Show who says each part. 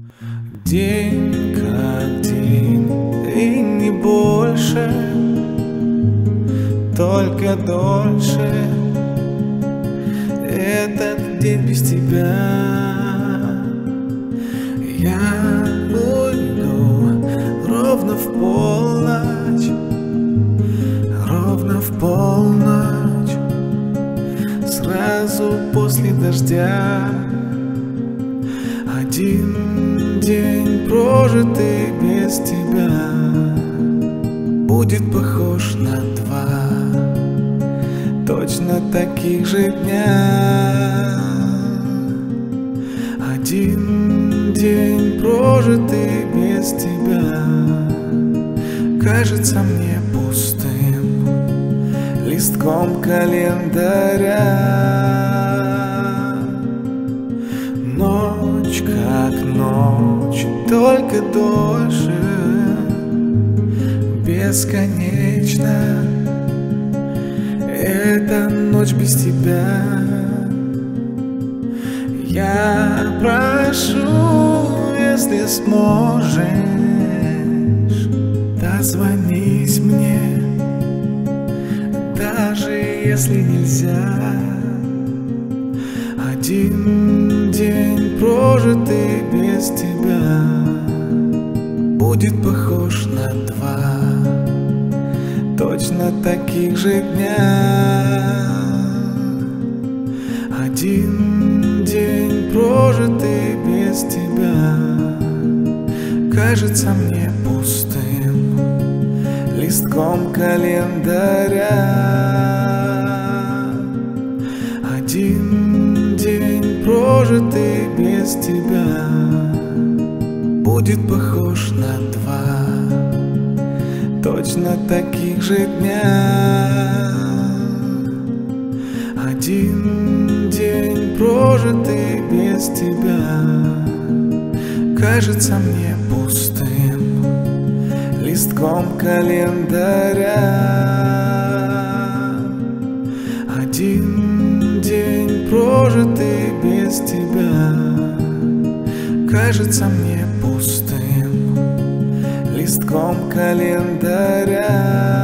Speaker 1: День как день, и не больше, только дольше. Этот день без тебя. Я уйду ровно в полночь, ровно в полночь, сразу после дождя. Один день, прожитый без тебя, будет похож на два точно таких же дня. Один день, прожитый без тебя, кажется мне пустым листком календаря. Ночь как ночь, только дольше, бесконечно. Это ночь без тебя. Я прошу, если сможешь, дозвонись мне, даже если нельзя. Один день, прожитый без тебя, будет похож на два точно таких же дня. Один день, прожитый без тебя, кажется мне пустым листком календаря. Один день, прожитый без тебя, будет похож на два точно таких же дня. Один день, прожитый без тебя, кажется мне пустым листком календаря. Один день, прожитый без тебя, кажется мне пустым листком календаря.